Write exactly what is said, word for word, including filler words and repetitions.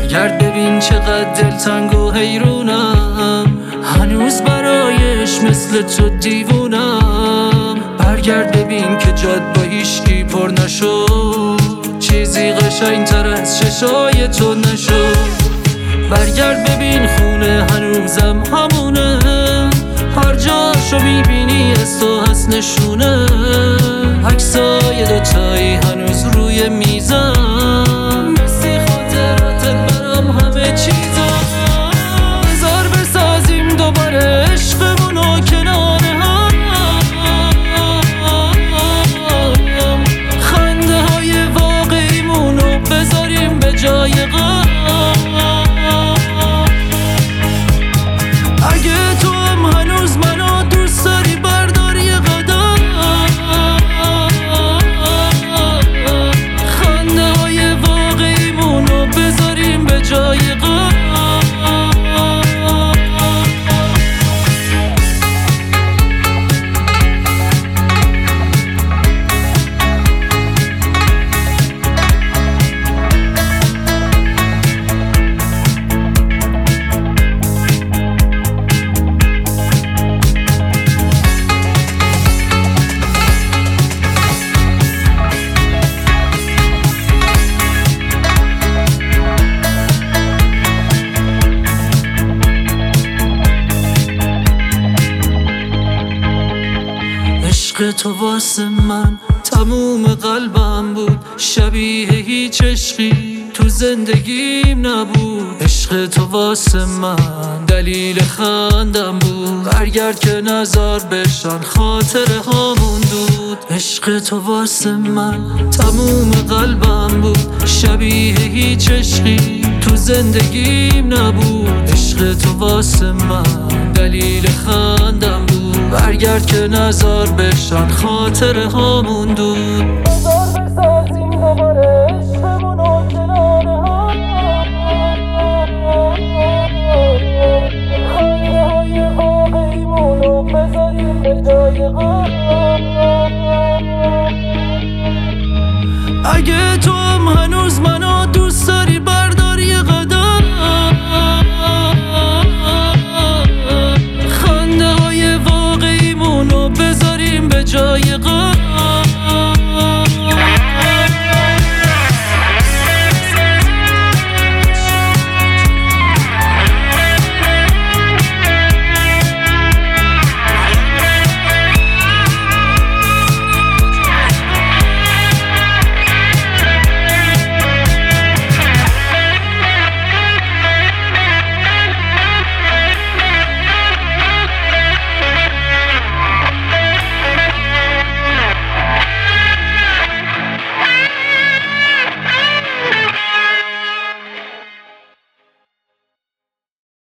برگرد ببین چقدر دلتنگ و حیرونم، هنوز برایش مثل تو دیوونم. برگرد ببین که جاد با هیچکی پر نشد، چیزی قشنگ‌تر از چشای تو نشد. برگرد ببین خونه هنوزم همونه، هر جاشو میبینی از تو هست نشونه. عکسای دوتایی هنوز روی میزم، مثل خاطراتت برام همه چیزم. بذار بسازیم دوباره عشقمونو کنار هم، خنده های واقعیمونو بذاریم به جای غم. اگه تو هم هنوز منو دوست داری بردار یه قدم، خنده های واقعیمونو بذاریم به جای غم. عشق تو واسه من تموم قلبم بود، شبیه هیچ عشقی تو زندگیم نبود. عشق تو واسه من دلیل خندم بود، برگرد که نظر بشن خاطره هامون دود. عشق تو واسه من تموم قلبم بود، شبیه هیچ عشقی تو زندگیم نبود. عشق تو واسه من دلیل خندم بود، برگرد که نظر بشن خاطره هامون دود. بذار بسازیم دوباره عشقمونو کنار هم، خنده های واقعیمونو بذاریم به جای غم. اگه